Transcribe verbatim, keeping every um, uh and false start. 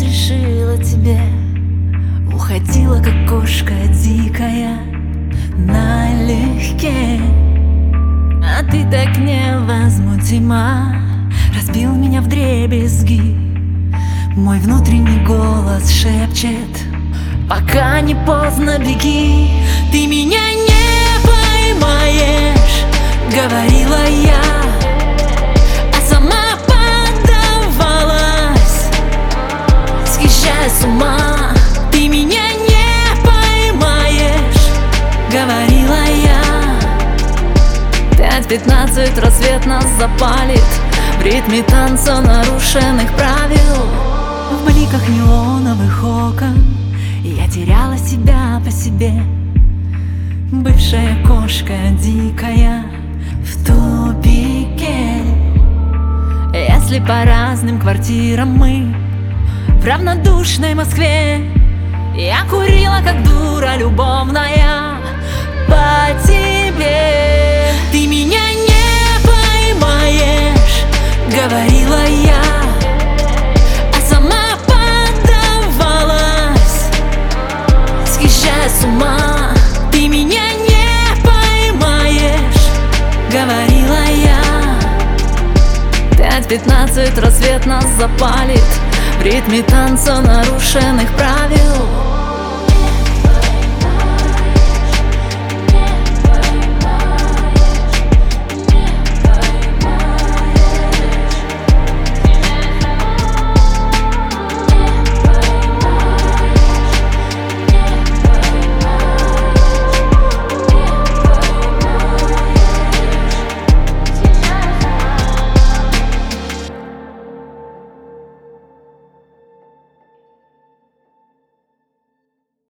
разрешила тебе. Уходила, как кошка дикая, налегке. А ты так невозмутима, разбил меня вдребезги. Мой внутренний голос шепчет: пока не поздно, беги. Ты меня не поймаешь, говорила я, а сама поддавалась, съезжая с ума. Ты меня не поймаешь, говорила я. Пять пятнадцать, рассвет нас запалит в ритме танца нарушенных правил. В бликах неоновых окон я теряла себя по себе. Бывшая кошка дикая в тупике. Если по разным квартирам мы в равнодушной Москве, я курила, как дура любовная, по тебе. Ты меня не поймаешь, говорила я, а сама поддавалась, съезжая с ума. Ты меня не поймаешь, говорила я. Пять пятнадцать, рассвет нас запалит в ритме танца нарушенных правил.